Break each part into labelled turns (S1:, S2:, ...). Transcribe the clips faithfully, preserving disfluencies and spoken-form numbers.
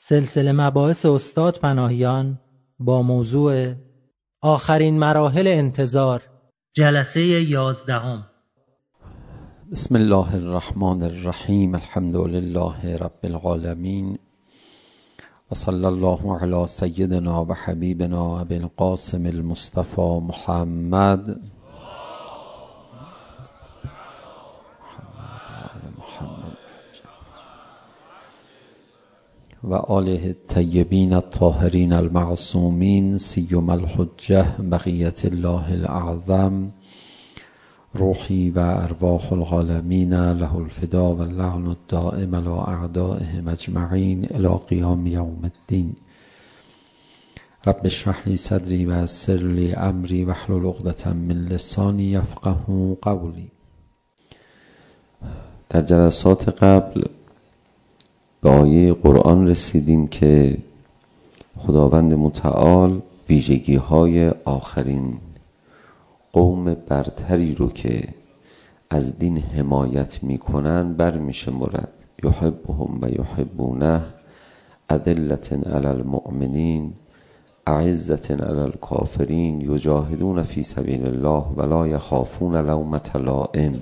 S1: سلسله مباحث استاد پناهیان با موضوع آخرین مراحل انتظار، جلسه یازدهم.
S2: بسم الله الرحمن الرحیم. الحمد لله رب العالمین و صلی الله علی سیدنا و حبیبنا ابی القاسم المصطفى محمد و آله الطیبین الطاهرین المعصومین سیما الحجة بقیة الله الاعظم روحی و ارواح العالمین له الفدا و اللعن الدائم على اعدائهم اجمعین الی قیام یوم الدین. رب اشرح لی صدری و یسر لی امری واحلل عقدة من لسانی یفقهوا قولی.
S3: در جلسات قبل به آیه قرآن رسیدیم که خداوند متعال ویژگی های آخرین قوم برتری رو که از دین حمایت میکنن برمیشه مرد. یحبهم و یحبونه اذلة علی المؤمنین اعزة علی الکافرین یجاهدون فی سبیل الله ولا یخافون لومة لائم.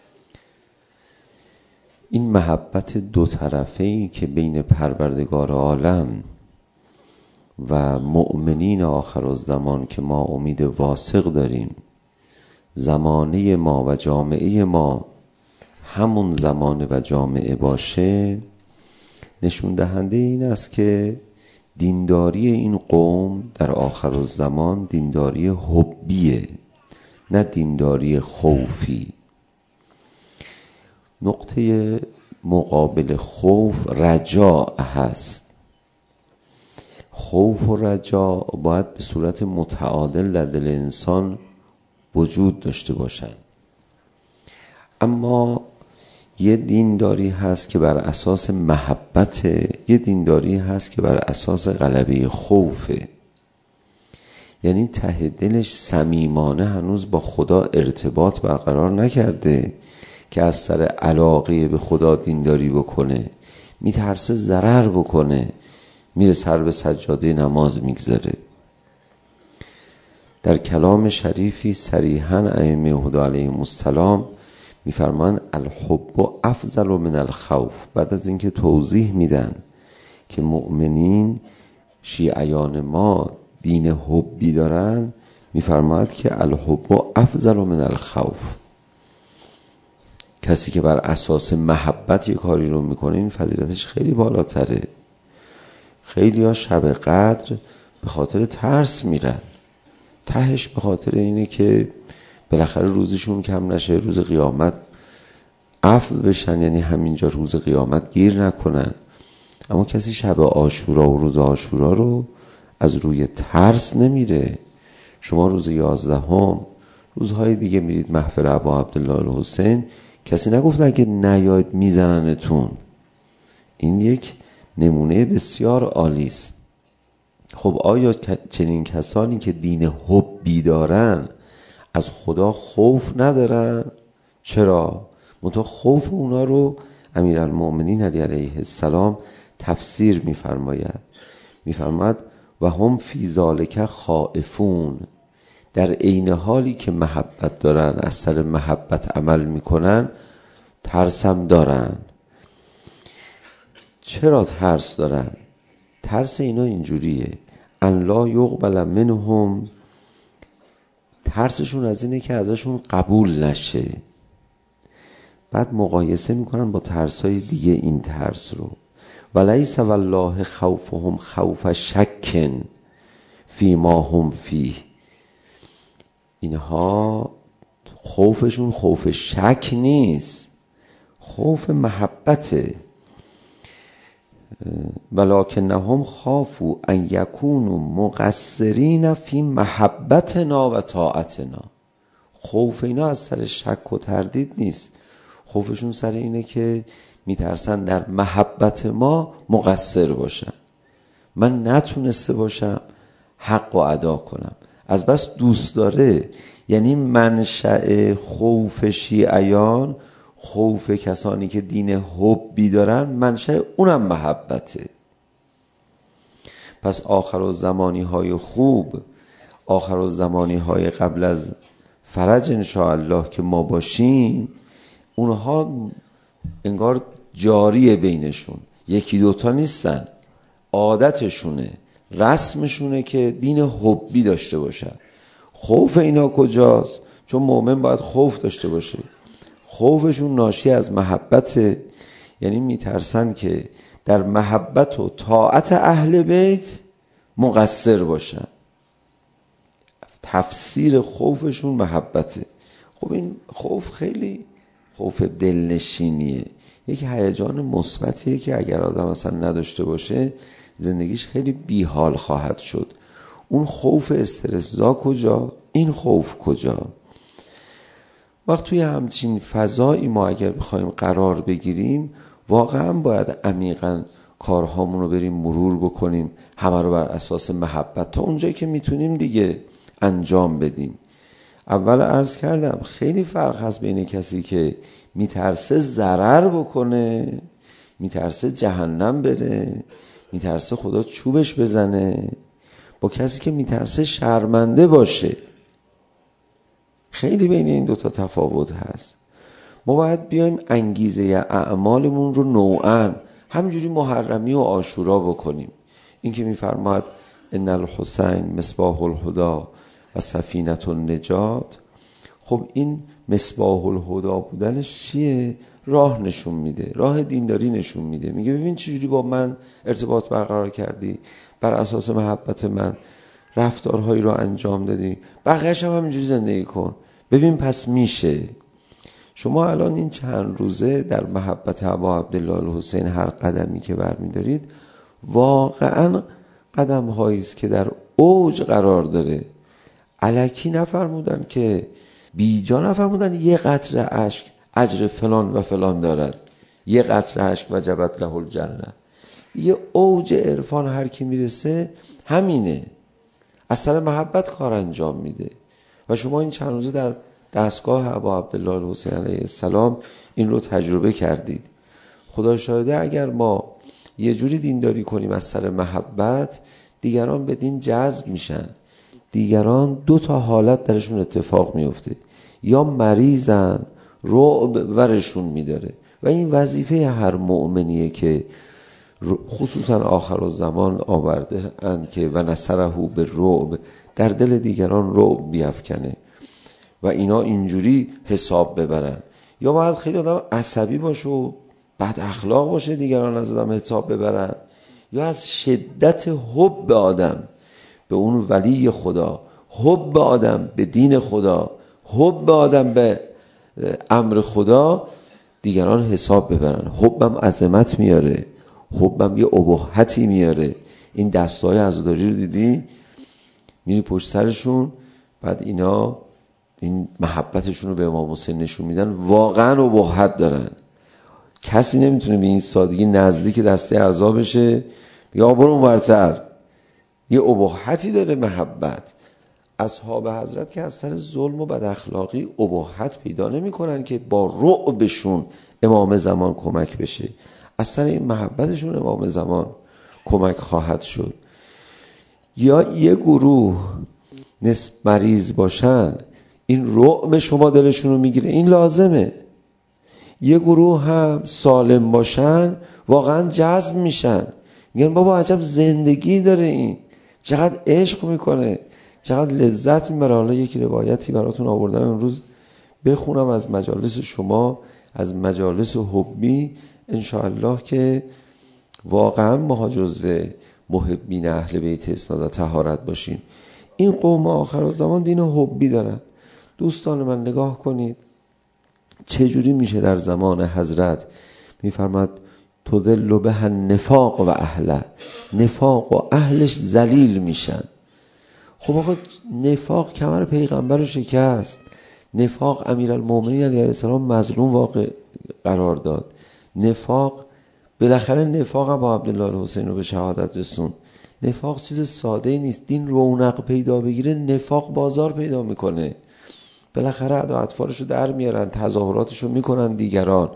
S3: این محبت دو طرفه‌ای که بین پروردگار عالم و مؤمنین آخر الزمان که ما امید واسق داریم زمانه ما و جامعه ما همون زمانه و جامعه باشه، نشون دهنده این است که دینداری این قوم در آخر الزمان دینداری حبیه، نه دینداری خوفی. نقطه مقابل خوف رجاء هست. خوف و رجاء باید به صورت متعادل در دل انسان وجود داشته باشند. اما یه دینداری هست که بر اساس محبته، یه دینداری هست که بر اساس غلبه خوفه. یعنی ته دلش صمیمانه هنوز با خدا ارتباط برقرار نکرده که از سر علاقه به خدا دینداری بکنه، میترسه ضرر بکنه، میره سر به سجاده نماز میگذاره. در کلام شریفی صریحاً ائمه هدی علیهم السلام میفرمان الحب افضل من الخوف. بعد از اینکه توضیح میدن که مؤمنین شیعیان ما دین حبی دارن، میفرماید که الحب افضل من الخوف. کسی که بر اساس محبت یک کاری رو میکنه این فضیلتش خیلی بالاتره. خیلی ها شب قدر به خاطر ترس میرن، تهش به خاطر اینه که بالاخره روزشون کم نشه، روز قیامت عفو بشن، یعنی همینجا روز قیامت گیر نکنن. اما کسی شب عاشورا و روز عاشورا رو از روی ترس نمیره. شما روز یازدهم، روزهای دیگه میرید محفل ابا عبدالله الحسین، کسی نگفت اگه نیاید میزننتون. این یک نمونه بسیار عالی است. خب آیا چنین کسانی که دین حبی دارن از خدا خوف ندارن؟ چرا؟ منتها خوف اونا رو امیرالمؤمنین علی علیه السلام تفسیر میفرماید. میفرماید و هم فی ذالک خائفون. در عین حالی که محبت دارن، از سر محبت عمل میکنن، ترسم دارن. چرا ترس دارن؟ ترس اینا اینجوریه ان لا یقبل منهم، ترسشون از اینه که ازشون قبول نشه. بعد مقایسه میکنن با ترسای دیگه این ترس رو. ولیس والله خوفهم خوف شک فی ما هم فیه. اینها خوفشون خوف شک نیست، خوف محبته. ولکنهم خافوا ان یکونوا مقصرین فی محبتنا و طاعتنا. خوف اینا از سر شک و تردید نیست، خوفشون سر اینه که میترسن در محبت ما مقصر باشن، من نتونسته باشم حق و ادا کنم. از بس دوست داره. یعنی منشأ خوف شیعیان خوف کسانی که دین حبی دارن منشأ اونم محبته. پس آخر الزمانی های خوب، آخر الزمانی های قبل از فرج انشاءالله که ما باشیم، اونها انگار جاریه بینشون، یکی دوتا نیستن، عادتشونه، رسمشونه که دین حبی داشته باشن. خوف اینا کجاست؟ چون مؤمن باید خوف داشته باشه. خوفشون ناشی از محبت، یعنی میترسن که در محبت و طاعت اهل بیت مقصر باشن. تفسیر خوفشون محبته. خب این خوف خیلی خوف دلنشینیه، یک هیجان مثبتیه که اگر آدم اصلا نداشته باشه زندگیش خیلی بیحال خواهد شد. اون خوف استرسزا کجا؟ این خوف کجا؟ وقت توی همچین فضایی ما اگر بخوایم قرار بگیریم، واقعا باید عمیقاً کارهامون رو بریم مرور بکنیم، همه رو بر اساس محبت تا اونجایی که میتونیم دیگه انجام بدیم. اول عرض کردم خیلی فرق هست بین کسی که میترسه ضرر بکنه، میترسه جهنم بره، میترسه خدا چوبش بزنه، با کسی که میترسه شرمنده باشه. خیلی بین این دوتا تفاوت هست. ما باید بیایم انگیزه اعمالمون رو نوعاً همینجوری محرمی و عاشورا بکنیم. این که میفرماد ان الحسین مصباح الهدی و سفینه النجات، خب این مصباح الهدی بودنش چیه؟ راه نشون میده، راه دینداری نشون میده. میگه ببین چجوری با من ارتباط برقرار کردی، بر اساس محبت من رفتارهایی رو انجام دادی، بقیه‌اش هم همینجوری زندگی کن، ببین پس میشه. شما الان این چند روزه در محبت ابا عبدالله الحسین هر قدمی که برمیدارید واقعا قدم هایی است که در اوج قرار داره. الکی نفرمودن که بیجا نفرمودن یه قطره اشک اجر فلان و فلان دارد، یه قطره اشک وجبت له الجنه. یه اوج عرفان هر کی میرسه همینه، از سر محبت کار انجام میده. و شما این چند روزه در دستگاه ابا عبدالله الحسین علیه السلام این رو تجربه کردید. خدا شاهده اگر ما یه جوری دینداری کنیم از سر محبت، دیگران به دین جذب میشن. دیگران دو تا حالت درشون اتفاق میفته، یا مریضن رعب ورشون میداره، و این وظیفه هر مؤمنیه که خصوصا آخر الزمان آورده ان که و نصره به رعب، در دل دیگران رعب بیفکنه و اینا اینجوری حساب ببرن. یا باید خیلی آدم عصبی باشه و بد اخلاق باشه دیگران از آدم حساب ببرن، یا از شدت حب آدم به اون ولی خدا، حب آدم به دین خدا، حب آدم به امر خدا دیگران حساب ببرن. حبم عظمت میاره، حبم یه ابهتی میاره. این دستای عزاداری رو دیدی میری پشت سرشون، بعد اینا این محبتشون رو به امام حسین نشون میدن، واقعا ابهت دارن. کسی نمیتونه به این سادگی نزدیک دسته اعضا بشه یا برو اونورتر. یه ابهتی داره محبت. اصحاب حضرت که از سر ظلم و بد اخلاقی ابهت پیدا نمی کنن که با رعبشون امام زمان کمک بشه، از سر این محبتشون امام زمان کمک خواهد شد. یا یه گروه نصف مریض باشن، این رعب شما دلشون رو میگیره، این لازمه. یه گروه هم سالم باشن، واقعا جذب میشن، میگن بابا عجب زندگی داره این، چقدر عشق میکنه، چقدر لذت میبره. حالا یک روایتی براتون آوردم امروز بخونم از مجالس شما، از مجالس حبی، انشاءالله که واقعا ما جزو محبین اهل بیت اسناد و طهارت باشیم. این قوم آخر الزمان دین حبی دارن. دوستان من نگاه کنید چجوری میشه در زمان حضرت میفرماد تذل به النفاق و اهله، نفاق و اهلش ذلیل میشن. خب آقا نفاق کمر پیغمبر رو شکست، نفاق امیرالمومنین علیه السلام مظلوم واقع قرار داد، نفاق بالاخره نفاق هم با عبدالله الحسین رو به شهادت رسون. نفاق چیز ساده نیست. دین رونق پیدا بگیره نفاق بازار پیدا میکنه. بالاخره ادا اطفالش رو در میارن، تظاهراتش رو میکنن دیگران،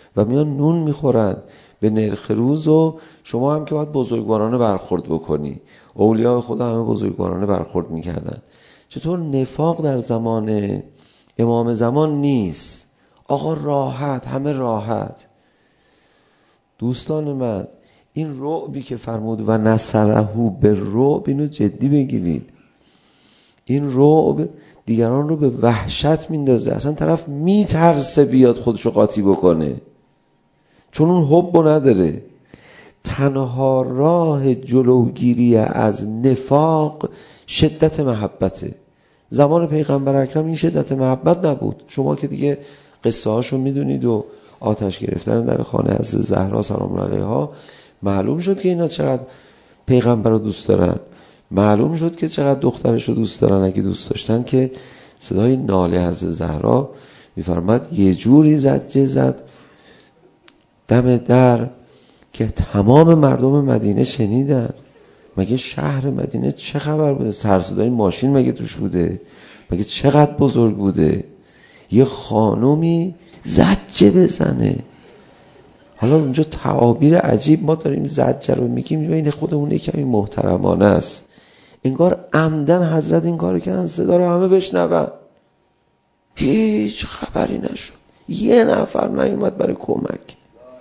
S3: و میان نون میخورن به نرخ روز و شما هم که باید بزرگوارانه برخورد بکنی. اولیاء خدا همه بزرگوارانه برخورد میکردن. چطور نفاق در زمان امام زمان نیست؟ آقا راحت، همه راحت. دوستان من، این رعبی که فرمود و نصره به رعب، اینو جدی بگیرید. این رعب دیگران رو به وحشت میندازه. اصلا طرف میترسه بیاد خودشو قاطی بکنه، چون اون حبو نداره. تنها راه جلوگیری از نفاق شدت محبته. زمان پیغمبر اکرم این شدت محبت نبود. شما که دیگه قصه هاشو میدونید و آتش گرفتن در خانه حضرت زهرا سلام الله علیها، معلوم شد که اینا چقدر پیغمبر رو دوست دارن. معلوم شد که چقدر دخترش رو دوست دارن. اگه دوست داشتن که صدای ناله حضرت زهرا میفرماد یه جوری زجه زد دم در که تمام مردم مدینه شنیدن. مگه شهر مدینه چه خبر بوده؟ سر صدای ماشین مگه توش بوده؟ مگه چقدر بزرگ بوده؟ یه خانومی زجه بزنه. حالا اونجا تعابیر عجیب ما داریم زجه رو میگیم، بین خودمون کمی محترمانه است. انگار عمدن حضرت این کارو کردن صدا رو همه بشنون. هیچ خبری نشد. یه نفر نیومد برای کمک.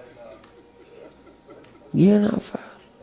S3: یه نفر.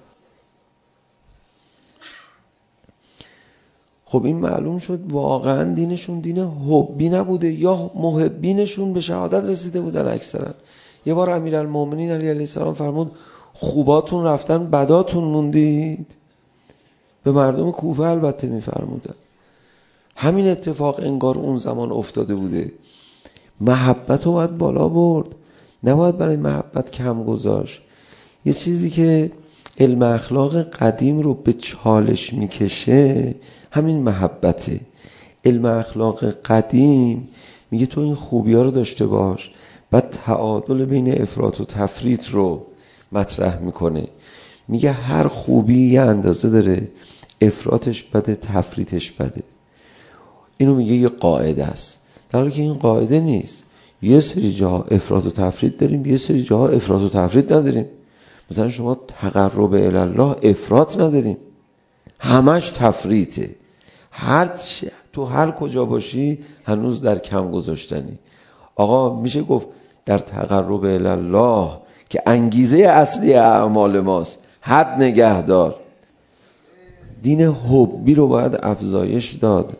S3: خب این معلوم شد واقعا دینشون دین حبی نبوده، یا محبینشون به شهادت رسیده بودن اکثرا. یه بار امیرالمومنین علی علیه السلام فرمود خوباتون رفتن بداتون موندید. به مردم کوفه البته میفرمودن. همین اتفاق انگار اون زمان افتاده بوده. محبت رو باید بالا برد، نباید برای محبت کم گذاشت. یه چیزی که علم اخلاق قدیم رو به چالش میکشه همین محبته. علم اخلاق قدیم میگه تو این خوبی ها رو داشته باش، بعد تعادل بین افراط و تفریط رو مطرح میکنه. میگه هر خوبی یه اندازه داره، افراطش بده، تفریطش بده. اینو میگه یه قاعده است، در حالی که این قاعده نیست. یه سری جاها افراط و تفریط داریم، یه سری جاها افراط و تفریط نداریم. مثلا شما تقرب الالله افراط نداریم، همش تفریطه. هر چه تو هر کجا باشی هنوز در کم گذاشتنی. آقا میشه گفت در تقرب الالله که انگیزه اصلی اعمال ماست، حد نگهدار. دین حبی رو باید افزایش داد.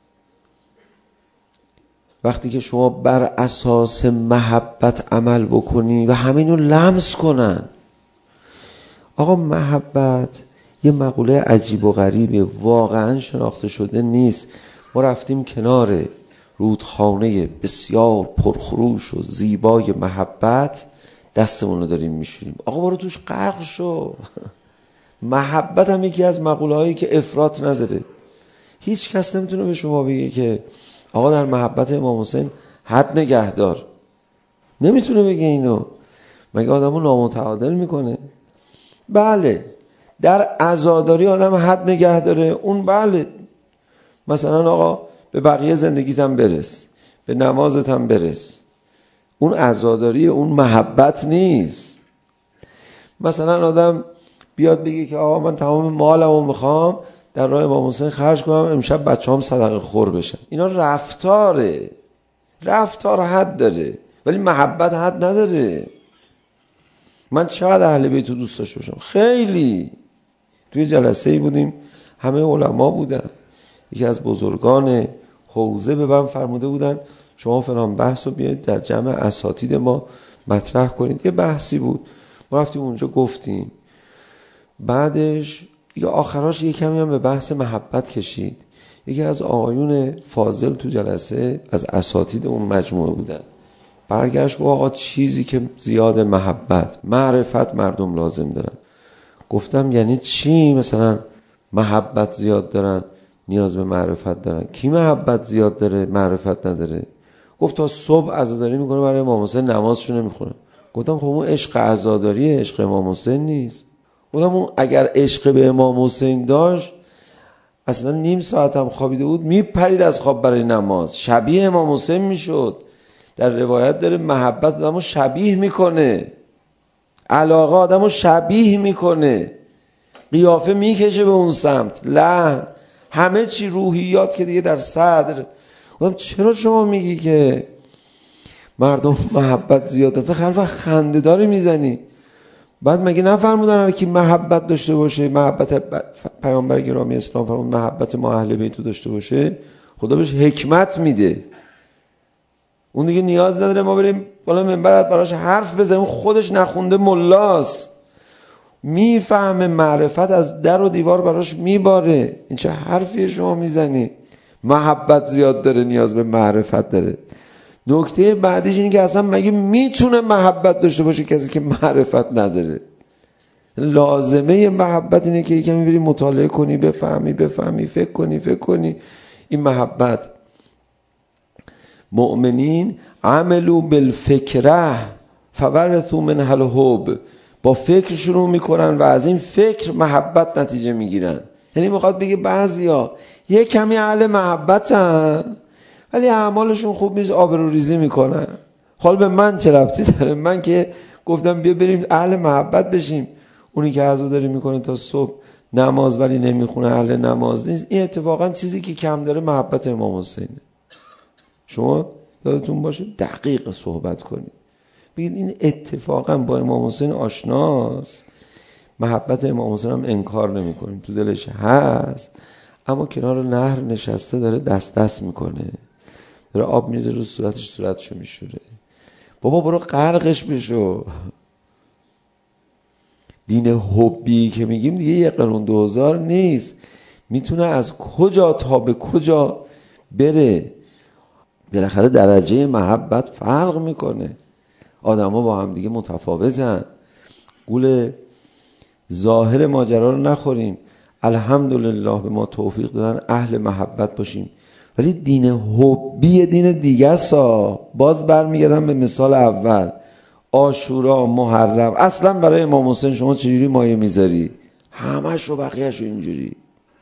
S3: وقتی که شما بر اساس محبت عمل بکنی و همینو لمس کنن. آقا محبت یه مقوله عجیب و غریبه، واقعا شناخته شده نیست. ما رفتیم کنار رودخانه بسیار پرخروش و زیبای محبت، دستمون رو داریم میشوریم. آقا برو توش غرق شو. محبت هم یکی از مقوله هایی که افراط نداره. هیچ کس نمیتونه به شما بگه که آقا در محبت امام حسین حد نگهدار. نمیتونه بگه اینو. مگه آدمو نامتعادل میکنه؟ بله در عزاداری آدم حد نگه داره، اون بله. مثلا آقا به بقیه زندگیت هم برس، به نمازت هم برس. اون عزاداری، اون محبت نیست. مثلا آدم بیاد بگه که آقا من تمام مالمو میخوام در راه امام حسین خرج کنم، امشب بچه‌هام صدقه خور بشن. اینا رفتاره. رفتار حد داره ولی محبت حد نداره. من چقدر اهل بیت رو دوست داشته باشم، خیلی. توی جلسه‌ای بودیم، همه علما بودن. یکی از بزرگان حوزه به من فرموده بودن شما فلان بحث رو بیاید در جمع اساتید ما مطرح کنید. یه بحثی بود، ما رفتیم اونجا گفتیم. بعدش یا آخراش یه کمی هم به بحث محبت کشید. یکی از آقایون فاضل تو جلسه از اساتید اون مجموعه بودن، برگشت گفت آقا چیزی که زیاد محبت، معرفت مردم لازم دارن. گفتم یعنی چی؟ مثلا محبت زیاد دارن نیاز به معرفت دارن. کی محبت زیاد داره معرفت نداره؟ گفت تا صبح عزاداری میکنه برای امام حسین، نمازشو نمیخونه. گفتم خب اون عشق عزاداریه، عشق امام حسین نیست. گفتم اون اگر عشق به امام حسین داشت اصلا نیم ساعت هم خوابیده بود میپرید از خواب برای نماز، شبیه امام حسین میشد. در روایت داره محبت آدمو شبیه میکنه، علاقه آدمو شبیه میکنه، قیافه میکشه به اون سمت، لحن، همه چی، روحیات که دیگه در صدر. گفتم چرا شما میگی که مردم محبت زیادت؟ خیلی خنده داری میزنی. بعد مگه نفرمودن هر کی محبت داشته باشه، محبت پیامبر گرامی اسلام فرمود محبت ما اهل بیت داشته باشه، خدا بهش حکمت میده. اون دیگه نیاز نداره ما بریم بالا منبر براش حرف بزنیم، خودش نخونده ملاست، میفهمه، معرفت از در و دیوار براش میباره. این چه حرفیه شما میزنی؟ محبت زیاد داره، نیاز به معرفت داره. نکته بعدیش اینه که اصلا مگه میتونه محبت داشته باشه کسی که معرفت نداره؟ لازمه محبت اینه که یکمی بری مطالعه کنی، بفهمی بفهمی فکر کنی فکر کنی. این محبت. مؤمنین عملوا بالفکره فورثوا منها الحب، با فکر شروع میکنن و از این فکر محبت نتیجه میگیرن. یعنی میخواد بگه بعضیا یه کمی اهل محبتن ولی اعمالشون خوب نیست، آبروریزی میکنن. حال به من چه ربطی داره؟ من که گفتم بیا بریم اهل محبت بشیم. اونی که عزاداری میکنه تا صبح نماز ولی نمیخونه، اهل نماز نیست. این اتفاقا چیزی که کم داره محبت امام حسینه. شما یادتون باشه دقیق صحبت کنید، بگید این اتفاقا با امام حسین آشناست، محبت امام حسین هم انکار نمی کنیم، تو دلش هست، اما کنار نهر نشسته داره دست دست میکنه، داره آب میریزه رو صورتش، صورتشو میشوره. بابا برو غرقش بشو. دین حبی که میگیم دیگه یه قرون دوزار نیست، میتونه از کجا تا به کجا بره. بالاخره درجه محبت فرق میکنه، آدم ها با هم دیگه متفاوتن. گول ظاهر ماجرا رو نخوریم. الحمدلله به ما توفیق دادن اهل محبت باشیم، ولی دین حبی دین دیگه سا. باز برمیگردم به مثال اول، عاشورا، محرم. اصلا برای امام حسین شما چجوری مایه میذاری؟ همش رو بقیهش رو اینجوری.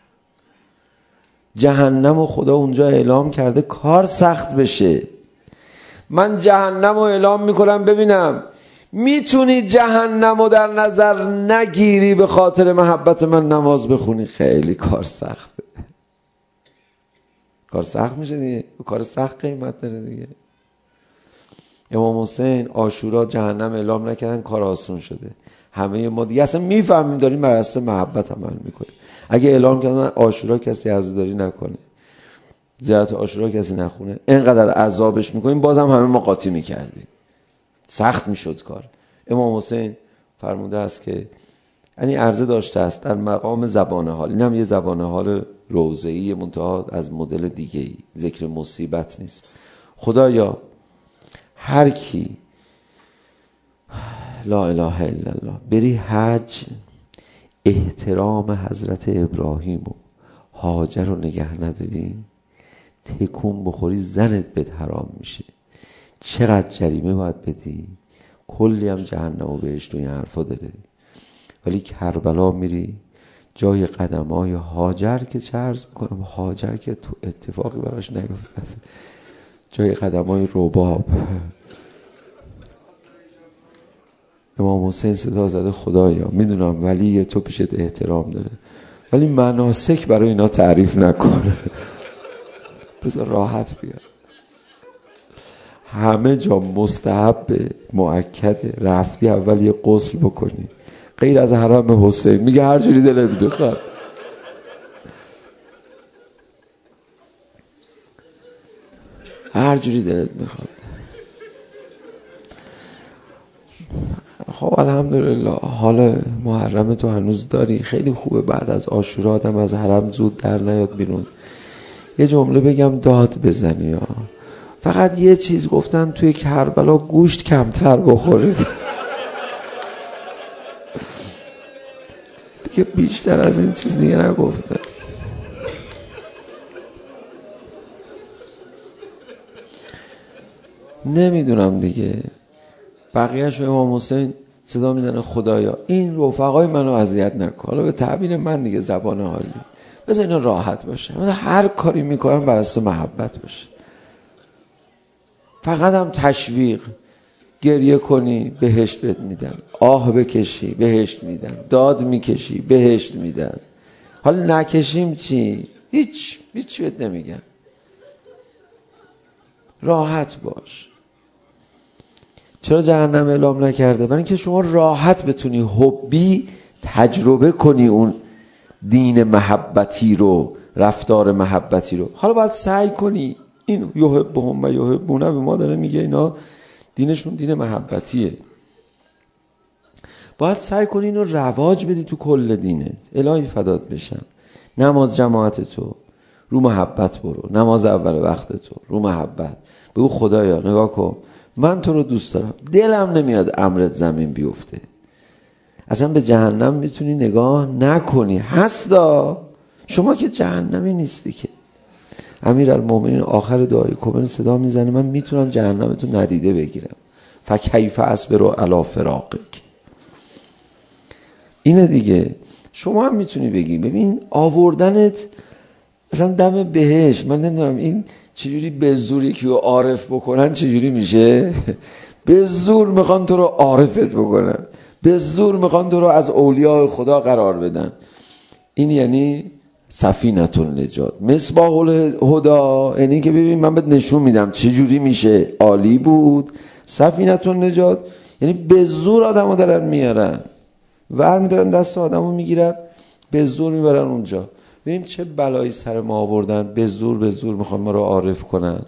S3: جهنم و خدا اونجا اعلام کرده کار سخت بشه. من جهنم رو اعلام میکنم ببینم میتونی جهنم رو در نظر نگیری به خاطر محبت من نماز بخونی؟ خیلی کار سخته. کار سخت میشه دیگه، کار سخت قیمت داره دیگه. امام حسین عاشورا جهنم اعلام نکردن، کار آسون شده. همه ما دیگه اصلا میفهمیم داریم بر اساس محبت عمل میکنیم. اگه اعلام کردن عاشورا کسی عزاداری نکنه، زیارت عاشورا کسی نخونه، اینقدر عذابش میکنیم، بازم همه ما قاطی میکردیم، سخت میشد کار. امام حسین فرموده است که یعنی عرضه داشته است در مقام زبان حال، اینم یه زبان حال روضه‌ای منتها از مدل دیگه‌ای، ذکر مصیبت نیست. خدایا هر کی لا اله الا الله بری حج، احترام حضرت ابراهیم و هاجر رو نگه نداری، تکون بخوری زنت بهت حرام میشه. چقدر جریمه باید بدی؟ کلی هم جهنم و بهشت و این حرفا داره. ولی کربلا میری جای قدمای هاجر که چه عرض میکنم، هاجر که تو اتفاقی براش نیفته است، جای قدمای رباب. امام حسین صدا زده خدایا میدونم ولی تو پیشت احترام داره، ولی مناسک برای اینا تعریف نکنه، بذار راحت بیاد. همه جا مستحب مؤکد رفتی اول یه غسل بکنی، غیر از حرم حسین میگه هر جوری دلت بخواد. هر جوری دلت بخواد. خب الحمدلله حال محرم تو هنوز داری، خیلی خوبه. بعد از عاشورا آدم از حرم زود در نیاد بیرون. یه جمله بگم داد بزنی ها. فقط یه چیز گفتن توی کربلا گوشت کمتر بخورید. دیگه بیشتر از این چیز دیگه نگفتن. نمیدونم دیگه. بقیه‌شو امام حسین صدا میزنه خدایا این رفقای منو اذیت نکن. حالا به تعبیر من دیگه زبان حالی، بذار اینا راحت باشه. هر کاری میکنن بر اساس محبت باشه. فقط هم تشویق، گریه کنی بهشت بهت میدن، آه بکشی بهشت میدن، داد میکشی بهشت میدن. حالا نکشیم چی؟ هیچ هیچ بهت نمیگن. راحت باش. چرا جهنم اعلام نکرده؟ برای اینکه شما راحت بتونی حبی تجربه کنی اون دین محبتی رو، رفتار محبتی رو. حالا باید سعی کنی این یحبهم و یحبونه، به ما داره میگه اینا دینشون دین محبتیه. باید سعی کنی اینو رواج بدی تو کل دینت. الهی فدات بشم. نماز جماعت تو رو محبت برو، نماز اول وقت تو رو محبت بگو خدایا نگاه کن، من تو رو دوست دارم، دلم نمیاد امرت زمین بیفته. اصلا به جهنم میتونی نگاه نکنی. هستا شما که جهنمی نیستی که. امیرالمومنین آخر دعای کومن صدا میزنه من میتونم جهنمتو ندیده بگیرم. فکیف اصبر علی فراقک. اینه دیگه. شما هم میتونی بگی ببین آوردنت اصلا دم بهشت، من نمیدونم این چجوری به زور یکی رو عارف بکنن چجوری میشه. به زور میخوان تو رو عارفت بکنن، به زور میخوان تو رو از اولیاء خدا قرار بدن. این یعنی سفینه النجات، مصباح الهدی، یعنی که ببین من بهت نشون میدم چجوری میشه. عالی بود. سفینه النجات یعنی به زور آدمو دارن میارن، ور میدارن دست آدمو میگیرن به زور میبرن اونجا. ببین چه بلایی سر ما آوردن، به زور به زور میخوان ما رو عارف کنن.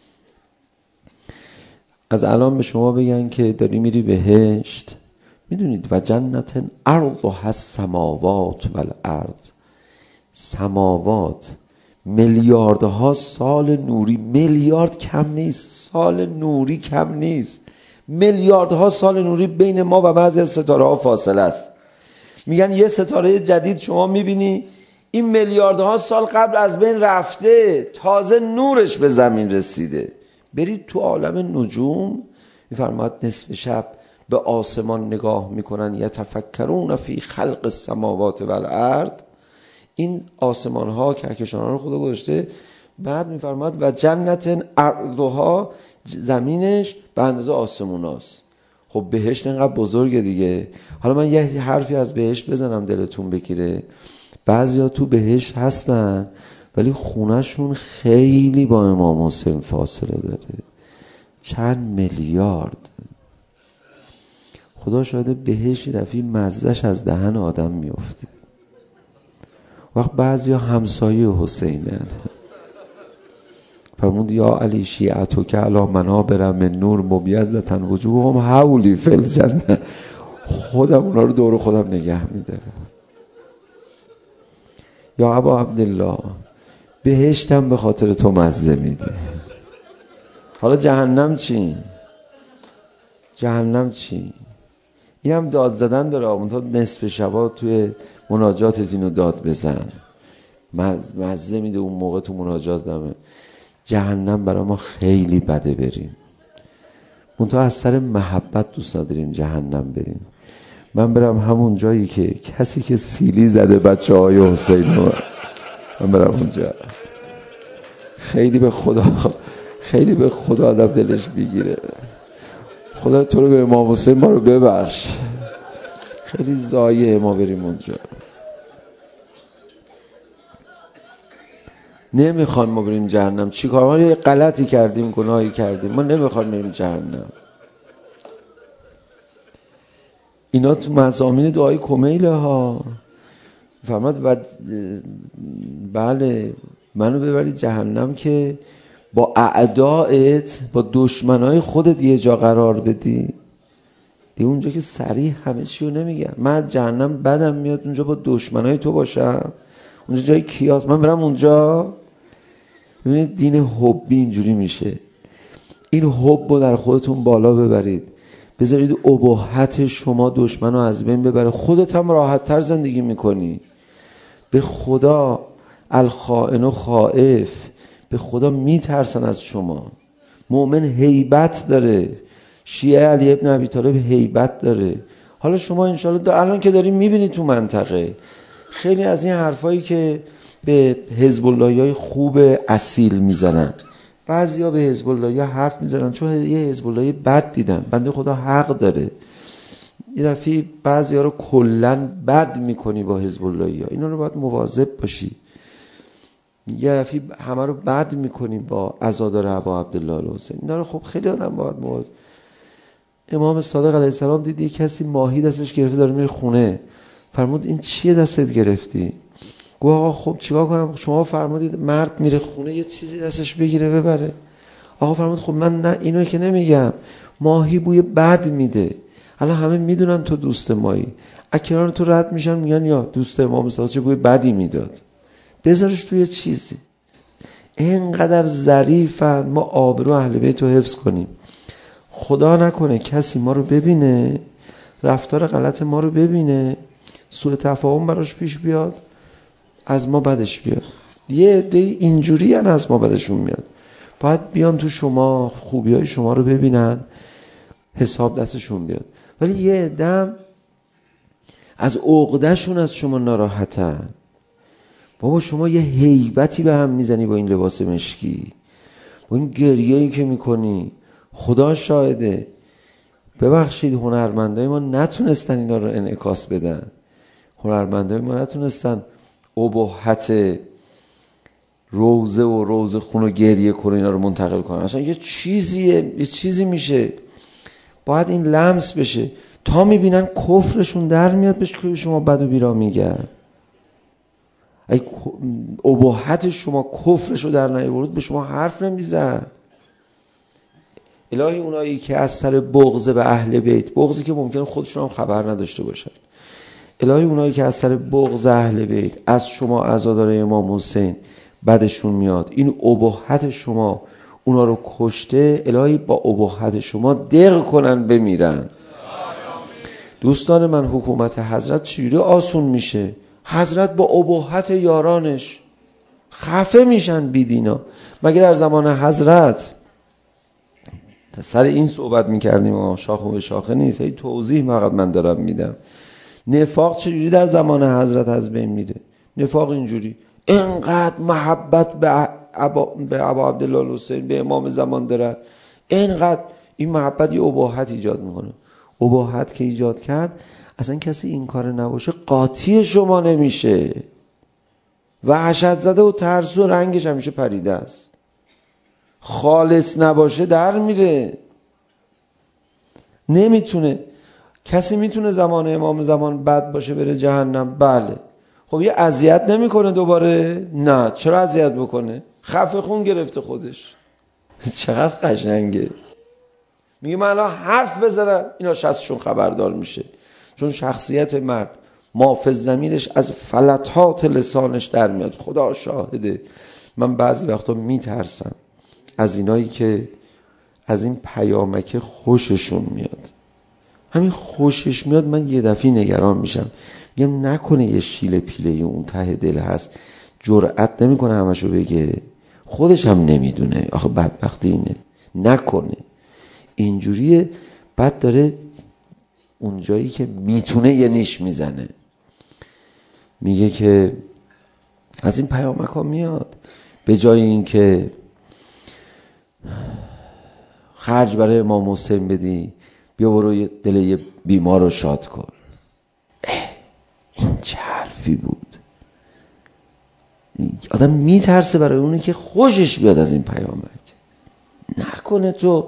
S3: از الان به شما بگن که داری میری بهشت، میدونید و جنت ارضها السماوات و الارض، سماوات میلیاردها سال نوری، میلیارد کم نیست، سال نوری کم نیست، میلیاردها سال نوری بین ما و بعضی از ستاره ها فاصله است. میگن یه ستاره جدید شما میبینی این میلیاردها سال قبل از بین رفته، تازه نورش به زمین رسیده. برید تو عالم نجوم، میفرماد نصف شب به آسمان نگاه میکنن، یتفکرون فی خلق السماوات و الارض. این آسمان ها کهکشان ها رو خدا گذاشته. بعد میفرماد و جنت ارضها، زمینش به اندازه آسمون هاست. خب بهشت اینقدر بزرگه دیگه. حالا من یه حرفی از بهشت بزنم دلتون بگیره. بعضیا تو بهشت هستن ولی خونهشون خیلی با امام حسین فاصله داره، چند میلیارد. خدا شاهده بهشت دفعی مزهش از دهن آدم میفته. وقت بعضیا همسایه حسینن. فرمود یا علی شیعتو که علا منابر من نور مبیضة وجوههم حولی فی الجنه. خودم اونا رو دور خودم نگه میدارم. یا ابا عبدالله بهشتم به خاطر تو مزه میده. حالا جهنم چی؟ جهنم چی؟ این هم داد زدن داره. اونتا نصف شبا توی مناجات اینو داد بزن، مزه میده اون موقع تو مناجات دمه. جهنم برای ما خیلی بده بریم. اونتا از سر محبت دوست نداریم جهنم بریم. من برم همون جایی که کسی که سیلی زده بچه های حسین رو، من برم اونجا. خیلی به خدا خیلی به خدا آدم دلش میگیره. خدا تو رو به امام حسین ما رو ببخش. خیلی ضایعه ما بریم اونجا. نمیخوان ما بریم جهنم. چی کار؟ ما یه غلطی کردیم، گناهی کردیم، ما نمیخوان بریم جهنم. اینا تو مضامین دعای کمیله ها. فرماد و بله منو ببری جهنم که با اعدائت، با دشمنای خودت یه جا قرار بدی. دیگه اونجا که صریح همه چی رو نمیگن. من از جهنم بدم میاد اونجا با دشمنای تو باشم. اونجا جای کیاس، من برم اونجا. ببینید دین حبی اینجوری میشه. این حب رو در خودتون بالا ببرید، بذارید اباحت شما دشمن رو از بین ببره، خودت هم راحت تر زندگی میکنی. به خدا الخائن و خائف، به خدا میترسن از شما. مؤمن هیبت داره. شیعه علی ابن ابی طالب هیبت داره. حالا شما انشالله الان که داریم میبینید تو منطقه خیلی از این حرفایی که به حزب اللهی های خوب اصیل میزنن، بعضیا به حزب الله حرف میزنن چون یه حزب الله بد دیدن. بنده خدا حق داره. یه دفعه بعضیا رو کلا بد میکنی با حزب الله، اینا رو باید مواظب باشی. یه دفعه همه رو بد میکنی با عزادار ابا عبدالله الحسین، اینا رو خب خیلی آدم باید مواظب. امام صادق علیه السلام دید یه کسی ماهی دستش گرفته داره میره خونه، فرمود این چیه دستت گرفتی؟ گفت آقا خب چیکار کنم؟ شما فرمودید مرد میره خونه یه چیزی دستش بگیره ببره. آقا فرمود خب من نه اینو که نمیگم، ماهی بوی بد میده، الان همه میدونن تو دوست ماهی، اکنار تو رد میشن میگن یا دوست امام صادق چه بوی بدی میداد، بذارش توی چیزی. اینقدر ظریفن، ما آبرو اهل بیت رو حفظ کنیم. خدا نکنه کسی ما رو ببینه، رفتار غلط ما رو ببینه، سوء تفاهم براش پیش بیاد، از ما بدش بیاد. یه عده اینجوری هن از ما بدشون میاد، باید بیان تو شما، خوبی های شما رو ببینن، حساب دستشون بیاد. ولی یه عده از عقدهشون از شما ناراحتن. بابا شما یه هیبتی به هم میزنی با این لباس مشکی، با این گریه‌ای که میکنی، خدا شاهده. ببخشید هنرمندای ما نتونستن اینا رو انعکاس بدن، هنرمندای ما نتونستن ابهت روزه و روزه خون و گریه کنه اینا رو منتقل کنن. اصلا یه چیزیه، یه چیزی میشه، باید این لمس بشه. تا میبینن کفرشون در میاد بهش که شما بد و بیرا میگن. ای ابهت شما کفرشو در نیاورد به شما حرف نمیزن. الهی اونایی که از سر بغض به اهل بیت، بغضی که ممکنه خودشون هم خبر نداشته باشن، الهی اونایی که از سر بغض اهل بیت از شما عزادار امام حسین بدشون میاد، این ابهت شما اونا رو کشته، الهی با ابهت شما دق کنن بمیرن. دوستان من، حکومت حضرت چجوری آسون میشه؟ حضرت با ابهت یارانش خفه میشن بیدینا. مگه در زمان حضرت سر این صحبت میکردیم؟ شاخه به شاخه نیست، هی توضیح فقط من دارم میدم. نفاق چجوری در زمان حضرت از بین میره؟ نفاق اینجوری، اینقدر محبت به ابا به ابا عبدالله الحسین، به امام زمان دارن، اینقدر این محبت یه اباحت ایجاد میکنه. اباحت که ایجاد کرد، اصلا کسی این کار نباشه قاطی شما نمیشه، وحشت زده و ترس و رنگش همیشه پریده است. خالص نباشه در میره، نمیتونه. کسی میتونه زمان امام زمان بد باشه بره جهنم؟ بله. خب یه اذیت نمیکنه دوباره؟ نه. چرا اذیت بکنه؟ خفه خون گرفته خودش. چقدر قشنگه. میگه من الان حرف بزنم اینا شخصشون خبردار میشه، چون شخصیت مرد مافز ضمیرش از فلتات لسانش در میاد. خدا شاهده من بعضی وقتا میترسم از اینایی که از این پیامک خوششون میاد. همین خوشش میاد من یه دفعه نگران میشم، میگم نکنه یه شیله پیله اون ته دل هست، جرأت نمیکنه همشو بگه، خودش هم نمیدونه. آخه بدبختی اینه، نکنه اینجوریه. بعد داره اون جایی که میتونه یه نیش میزنه، میگه که از این پیامک ها میاد. به جای این که خرج برای امام حسین بدی، بیا برو دل یه بیمار رو شاد کن. این چه حرفی بود؟ آدم میترسه برای اونه که خوشش بیاد از این پیامک. نکنه تو.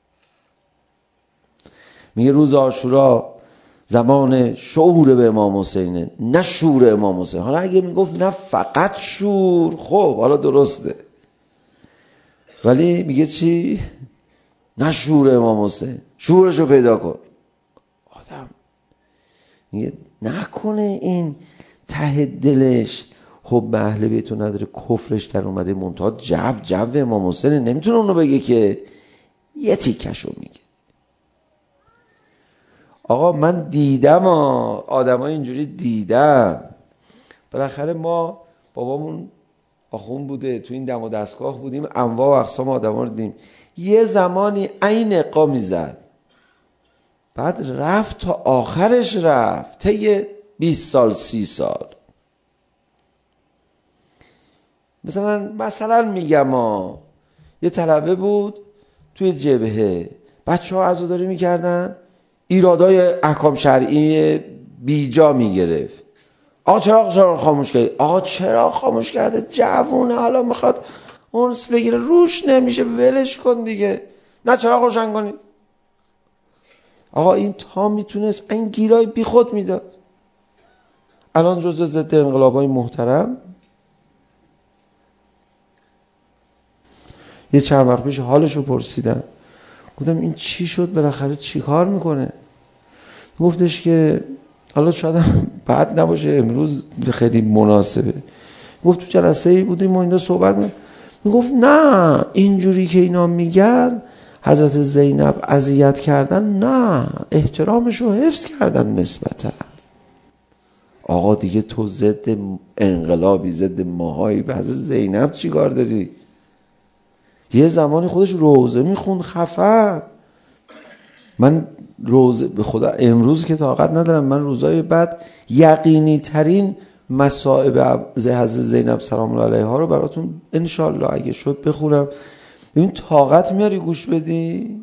S3: میگه روز عاشورا زمان شعور به امام حسینه، نه شور امام حسین. حالا اگه میگفت نه فقط شور، خب حالا درسته، ولی میگه چی؟ نه شور امام حسین، شورشو پیدا کن. آدم میگه نکنه این ته دلش خب به اهل بیتو نداره، کفرش در اومده، منتها جو جو امام حسین، نمیتونه اونو بگه که یه تیکشو میگه. آقا من دیدم آدم های اینجوری دیدم. بالاخره ما بابامون آخون بوده، تو این دم و دستگاه بودیم، انواع و اقسام آدم ها رو دیدیم. یه زمانی عین اقا میزد، بعد رفت تا آخرش رفت، طی بیست سال سی سال. مثلا مثلا میگم ها، یه طلبه بود توی جبهه، بچه ها عزاداری میکردن، ایرادای احکام شرعی بیجا میگرفت. آقا چرا چرا خاموش کرد؟ آقا چرا خاموش کرده؟ جوونه حالا میخواد اونس بگیره، روش نمیشه، ولش کن دیگه. نه چرا روشن کنی؟ آقا این تا میتونست این گیرای بی خود میداد. الان جزء ضد انقلابای محترم. یه چند وقت پیش حالشو پرسیدم، گفتم این چی شد بالاخره چی کار میکنه؟ گفتش که حالا شاید بعد نباشه امروز خیلی مناسبه. گفت تو جلسه ای بودیم و اینا صحبت می میگفت نه اینجوری که اینا میگن حضرت زینب اذیت کردن، نه احترامشو حفظ کردن نسبتا. آقا دیگه تو ضد انقلابی، ضد ماهایی، به حضرت زینب چی کار داری؟ یه زمانی خودش روزه میخوند خفه. من روزه به خدا امروز که طاقت ندارم، من روزای بعد یقینی ترین مصائب حضرت زینب سلام الله علیها رو براتون انشالله اگه شد بخونم. ببین طاقت میاری گوش بدی؟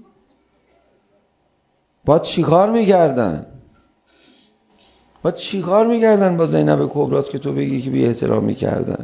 S3: باید چی کار میکردن؟ باید چی کار میکردن با زینب کبرات که تو بگی که بی احترامی کردن؟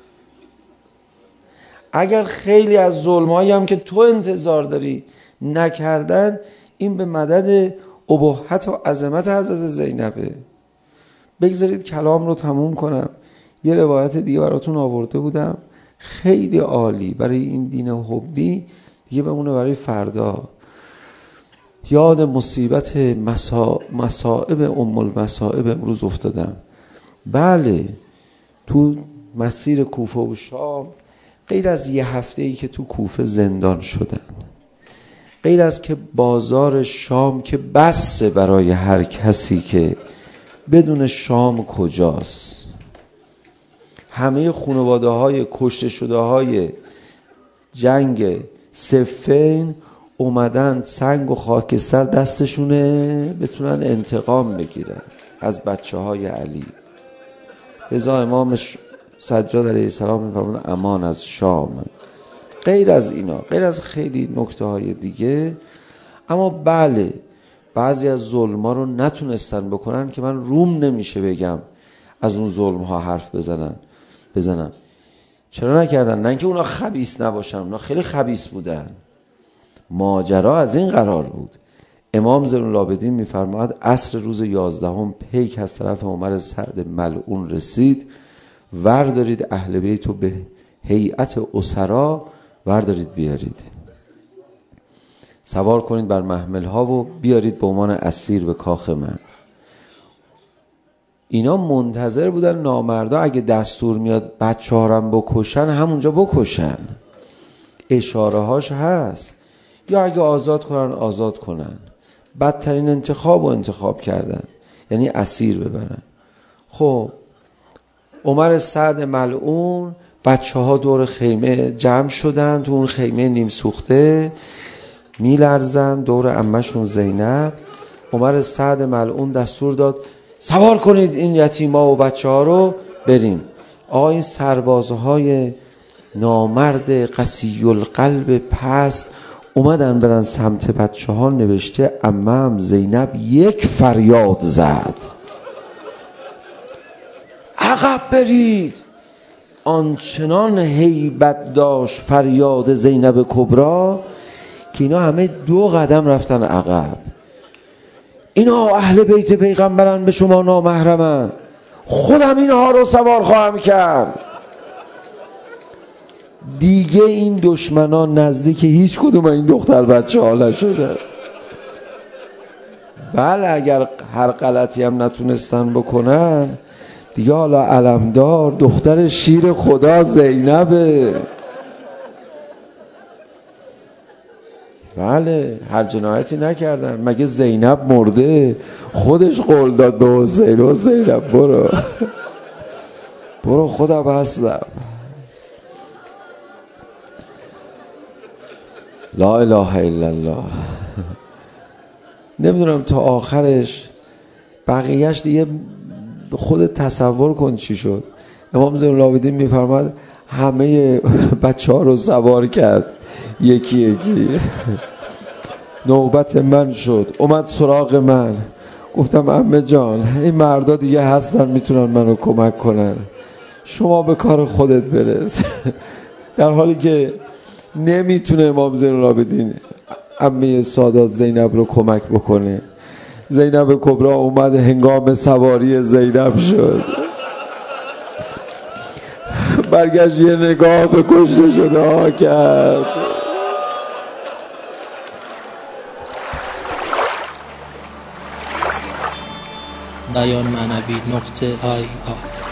S3: اگر خیلی از ظلمایی هم که تو انتظار داری نکردن، این به مدد ابهت و عظمت حضرت زینبه. بگذارید کلام رو تموم کنم. یه روایت دیگه براتون آورده بودم خیلی عالی برای این دین حبی، دیگه بمونه برای فردا. یاد مصیبت مسا... مصائب ام المصائب امروز افتادم. بله تو مسیر کوفه و شام، غیر از یه هفته ای که تو کوفه زندان شدن، غیر از که بازار شام که بسه برای هر کسی که بدون شام کجاست، همه خانواده های کشته شده های جنگ صفین اومدن سنگ و خاکستر دستشونه بتونن انتقام بگیرن از بچه های علی. لذا امام سجاد علیه السلام میفرمود امان از شام. غیر از اینا، غیر از خیلی نکته های دیگه، اما بله بعضی از ظلم‌ها رو نتونستن بکنن که من روم نمیشه بگم از اون ظلم‌ها حرف بزنن بزنن چرا نکردن؟ نه اینکه اونا خبیث نباشن، اونا خیلی خبیث بودن. ماجرا از این قرار بود. امام زین العابدین میفرماد عصر روز یازدهم پیک از طرف عمر سعد ملعون رسید، وردارید اهل بیتو به هیئت اسرا وردارید بیارید، سوار کنید بر محمل ها و بیارید به عنوان اسیر به کاخ من. اینا منتظر بودن نامردا اگه دستور میاد بچه ها رو بکشن همونجا بکشن. اشاره هاش هست، یا اگه آزاد کنن آزاد کنن. بدترین انتخاب و انتخاب کردن، یعنی اسیر ببرن. خب عمر سعد ملعون، بچه ها دور خیمه جمع شدن، تو اون خیمه نیم سوخته میلرزن دور عمه‌شون زینب. عمر سعد ملعون دستور داد سوار کنید این یتیما و بچه ها رو بریم. آقا این سربازهای نامرد قسی القلب پست اومدن برن سمت بچه ها، نوشته عمم زینب یک فریاد زد عقب برید. آنچنان هیبت داشت فریاد زینب کبرا که اینا همه دو قدم رفتن عقب. اینا اهل بیت پیغمبرن، به شما نامحرمن، خودم اینها رو سوار خواهم کرد. دیگه این دشمنان نزدیک هیچ کدوم این دختر بچه ها نشده. بله اگر هر غلطی هم نتونستن بکنن دیگه، حالا علمدار دختر شیر خدا زینبه. بله هر جنایتی نکردن. مگه زینب مرده خودش قول داد به حسین و زینب برو برو خودم هستم. لا اله الا الله. نمیدونم تا آخرش بقیهش دیگه خودت تصور کن چی شد. امام زین العابدین میفرماد همه بچه ها رو سوار کرد، یکی یکی. نوبت من شد، اومد سراغ من. گفتم عمه جان این مردا دیگه هستن میتونن منو کمک کنن، شما به کار خودت برس. در حالی که نمیتونه امام زین العابدین عمه سادات زینب رو کمک بکنه. زینب کبرا اومد، هنگام سواری زینب شد، برگشت یه نگاه به کشته شده ها کرد.
S1: بیان معنوی نقطه آی آر